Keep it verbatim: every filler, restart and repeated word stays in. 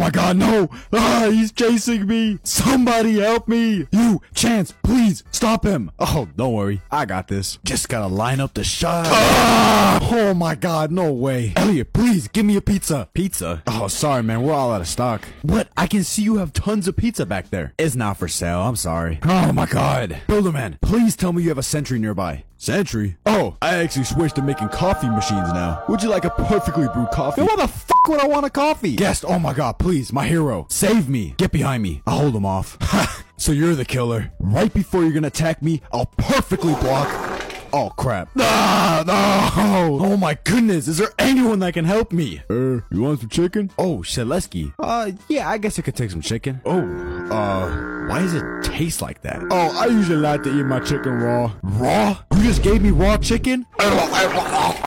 my god, no! Ah, he's chasing me! Somebody help me! You, Chance, please, stop him! Oh, don't worry, I got this. Just gotta line up the shot. Ah! Oh my god, no way. Elliot, please, give me a pizza. Pizza? Oh, sorry, man, we're all out of stock. What? I can see you have tons of pizza back there. It's not for sale, I'm sorry. Oh my god. Builderman, please tell me you have a Sentry nearby. Sentry? Oh, I actually switched to making coffee machines now. Would you like a perfectly brewed coffee? Then why the fuck would I want a coffee? Guest, oh my god, please, my hero. Save me. Get behind me. I'll hold him off. So you're the killer. Right before you're gonna attack me, I'll perfectly block. Oh crap. Ah, no! Oh my goodness, is there anyone that can help me? Uh, you want some chicken? Oh, Shaleski. Uh, yeah, I guess I could take some chicken. Oh, uh, why does it taste like that? Oh, I usually like to eat my chicken raw. Raw? You just gave me raw chicken?